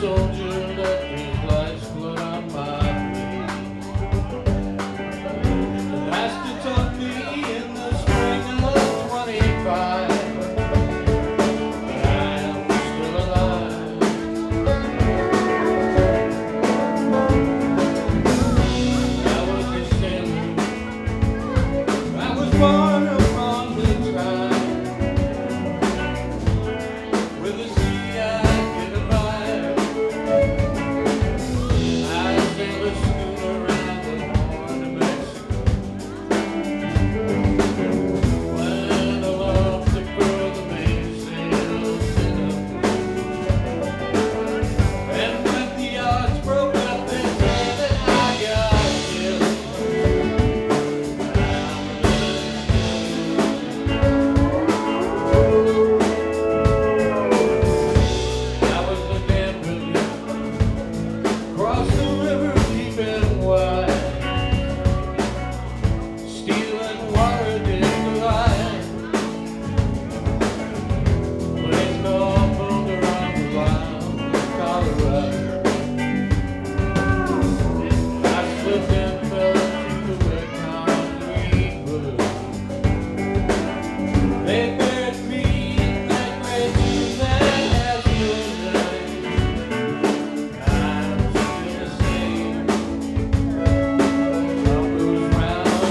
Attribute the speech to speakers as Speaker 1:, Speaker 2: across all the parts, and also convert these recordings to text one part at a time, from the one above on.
Speaker 1: soldier left his life's blood on my blade. The master taught me in the spring of 25 that I am still alive. I was a sailor. I was born upon the tide. With the sea I get a vibe. I sail a schooner around the Horn of Mexico. When aloft the furl the mainsail set up. And when the odds broke up, they said that I got killed. I was a gambler, crossed the river deep and wide, stealing water did the line, putting no boulder on the wild Colorado. I slipped and fell into the wet concrete blue. They buried me in that great tomb that has no name. I'm still the same. Love goes round and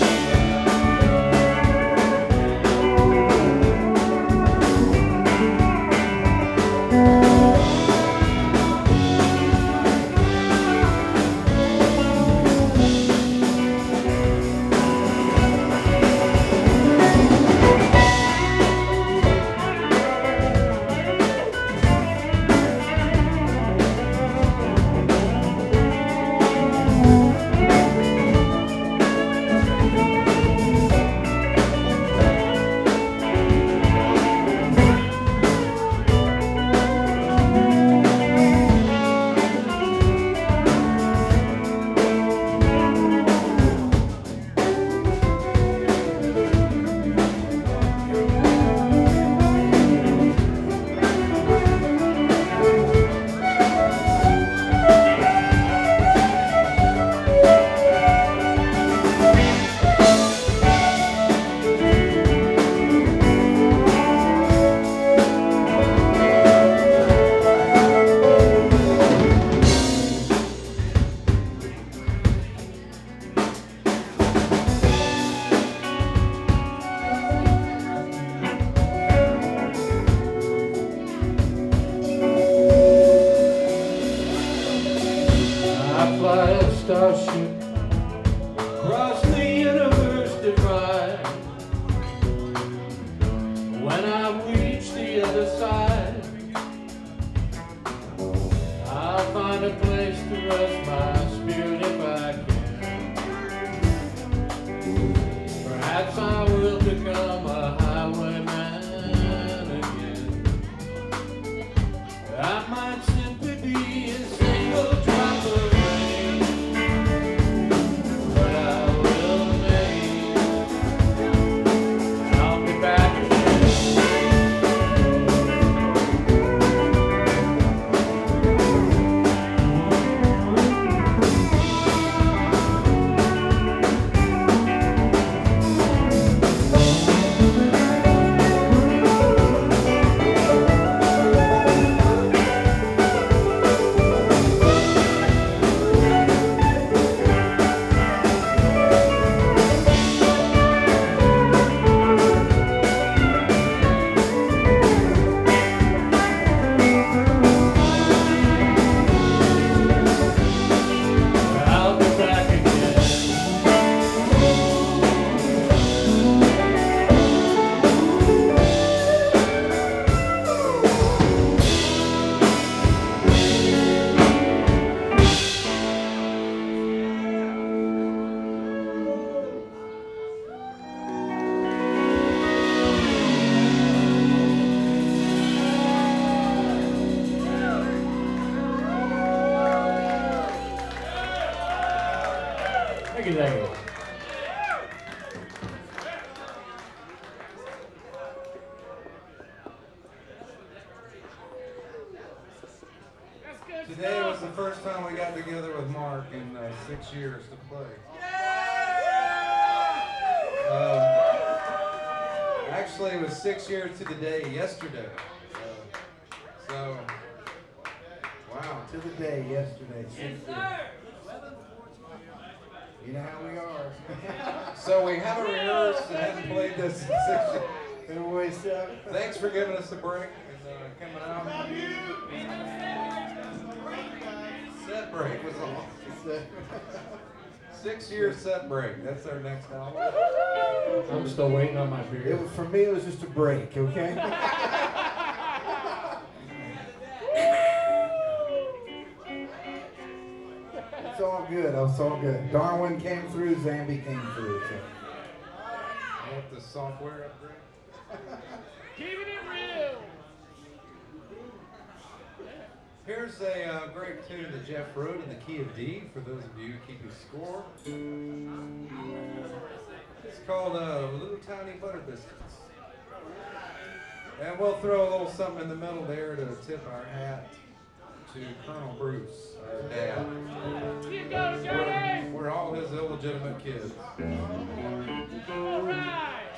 Speaker 1: I fly a starship across the universe divide. When I reach the other side, I'll find a place to rest my spirit if I can. Perhaps I will become a highwayman again. I might simply be a single drop of rain.
Speaker 2: Today was the first time we got together with Mark in 6 years to play. Actually, it was 6 years to the day yesterday. So, wow.
Speaker 3: To the day yesterday. Yes, sir. You know how we are.
Speaker 2: So we haven't rehearsed and haven't played this in 6 years.
Speaker 3: Been away 7.
Speaker 2: Thanks for giving us a break and coming out. Set break was on. 6 year set break. That's our next album.
Speaker 1: I'm still waiting on my beer.
Speaker 3: For me, it was just a break, okay? It's all good. It's all good. Darwin came through. Zambi came through. So.
Speaker 2: Want the software upgrade?
Speaker 4: Keeping it real.
Speaker 2: Here's a great tune that Jeff wrote in the key of D for those of you keeping score. It's called Little Tiny Butter Biscuits. And we'll throw a little something in the middle there to tip our hat to Colonel Bruce, our dad.
Speaker 4: You go, Johnny!
Speaker 2: We're all his illegitimate kids.
Speaker 4: All right.